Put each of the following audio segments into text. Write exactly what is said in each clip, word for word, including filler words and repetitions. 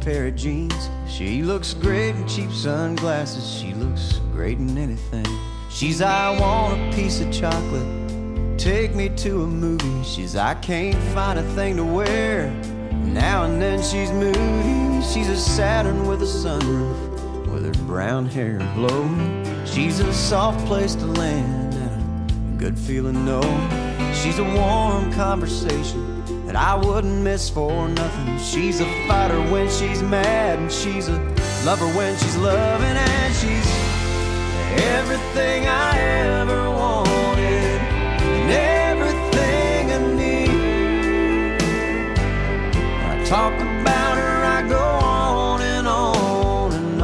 pair of jeans. She looks great in cheap sunglasses. She looks great in anything. She's, I want a piece of chocolate, take me to a movie. She's, I can't find a thing to wear. Now and then she's moody. She's a Saturn with a sunroof, with her brown hair blowing. She's a soft place to land and a good feeling, no. She's a warm conversation that I wouldn't miss for nothing. She's a fighter when she's mad, and she's a lover when she's loving. And she's everything I ever wanted and everything I need. I talk about her, I go on and on and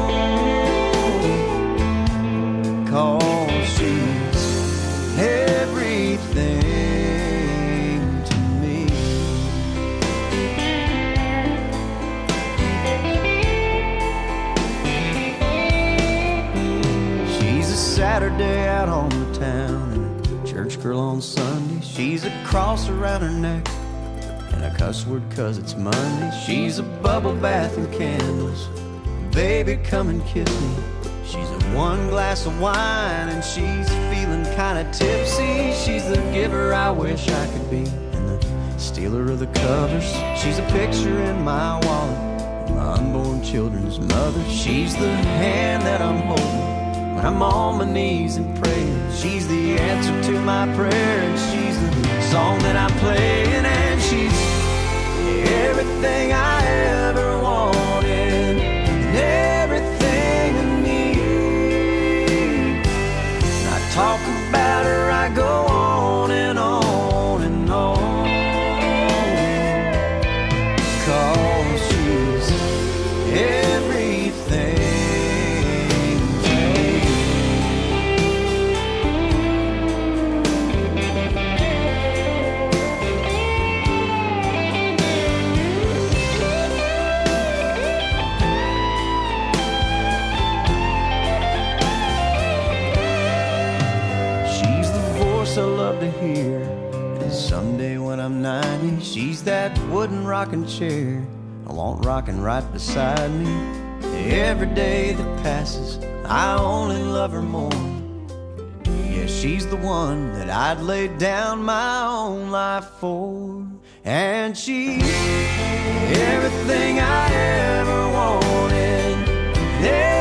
on, 'cause she's everything to me. She's a Saturday out on the town and a church girl on Sunday. She's a cross around her neck and a cuss word 'cause it's Monday. She's a bubble bath and candles, baby come and kiss me. She's a one glass of wine and she's feeling kinda tipsy. She's the giver I wish I could be and the stealer of the covers. She's a picture in my wallet, my unborn children's mother. She's the hand that I'm holding when I'm on my knees and praying. She's the answer to my prayer, and she's the song that I'm playing. And she's everything I ever wanted and everything I need. And I talk about her, I go on and on and on, 'cause she's everything. I love to hear, and someday when I'm ninety, she's that wooden rocking chair I want rocking right beside me. Every day that passes, I only love her more. Yeah, she's the one that I'd lay down my own life for. And she's everything I ever wanted. Yeah.